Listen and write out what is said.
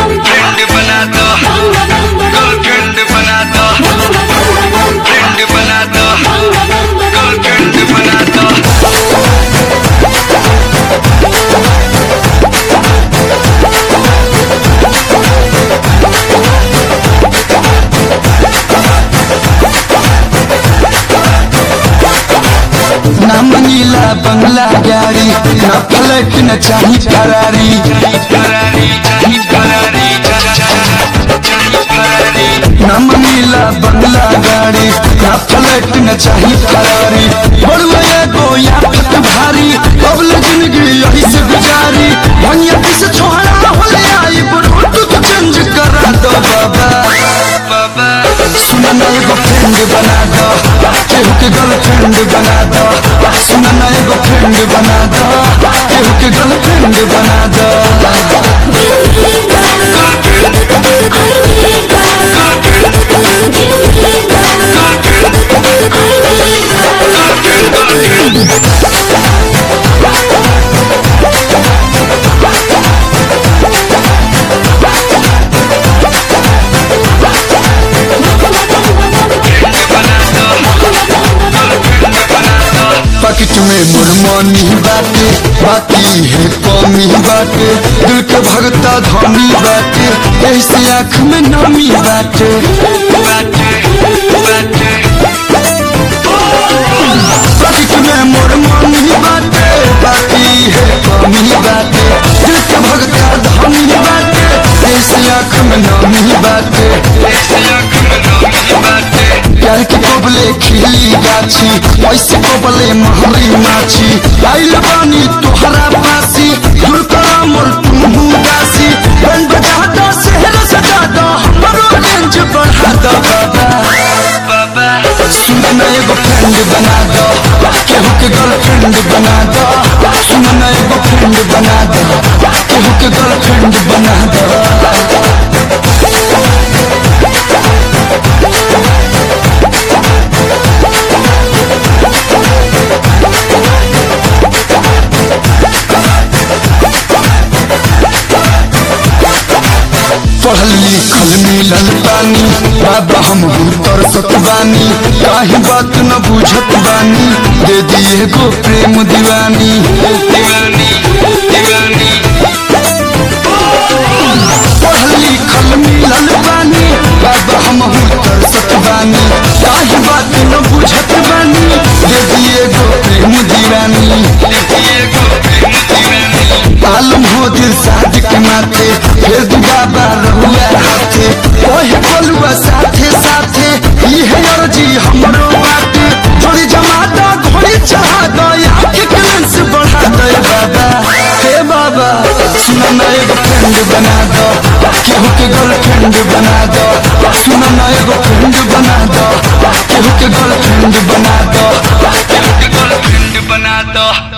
Friend बना दो, girlfriend बना दो, फ्रेंड बना दो, गर्लफ्रेंड बना दो। ना मंगीला बंगला गाड़ी, ना फ्लैट न चाही फरारी। ना मंगीला बंगला गाड़ी, ना फ्लैट न चाही फरारी। बड़ुआ एगो याफ्त भारी, कबल जिंदगी यही से गुजारी। भैया किस छोड़ा होले आई ब्लूटूथ चेंज करा दो बाबा। सुना ना एगो फ्रेंड बना दो, केहू के गर्लफ्रेंड बना दो। सुना ना एगो फ्रेंड बना दो, केहू के गर्लफ्रेंड बना दो। पॉकेट में मुरमनी बाटे, बाकी है कमी बाटे। दिल के भगता धनी बाटे, ऐसे आँख में नमी बाटे। पॉकेट में मुरमनी बाटे, बाकी है कमी बाटे। दिल के भगता धनी बाटे, ऐसे आँख में नमी बाटे। प्यार के कोबले खिली गाछी, ऐसे कोबले महरी माछी। आइल बानी तोहरा पासी, दूर करा मोर तुम दासी। बैंड बजा दो, शहर सजा दो, हमरो रेंज बढ़ा दो बाबा। सुना ना एगो फ्रेंड बना दो, केहू के गर्लफ्रेंड बना दो। सुना ना एगो फ्रेंड बना दो, केहू के गर्लफ्रेंड बना दो। पढ़ल लिखल मिलल बानी, बाबा हम तरसत बानी। काहे बात न बुझत बानी, दे दिए गो प्रेम दीवानी। पढ़ल लिखल मिलल बानी, बाबा हम तरसत बानी। काहे बात न बुझत बानी, दे दिए गो प्रेम दीवानी। आलम हो दिल साथ के माथे, फिर दुबाबा रहुआ हाथे। ओहे बोलुआ साथे साथे, ये अर्जी हमरो बाटे। थोड़ी जमा दो, घोड़ी चढ़ा दो, आँख के लेंस बढ़ा दो बाबा। हे बाबा, सुना ना एगो फ्रेंड बना दो, केहू के गर्लफ्रेंड बना दो। सुना ना एगो फ्रेंड बना दो, केहू के गर्लफ्रेंड बना दो। गर्लफ्रेंड बना दो।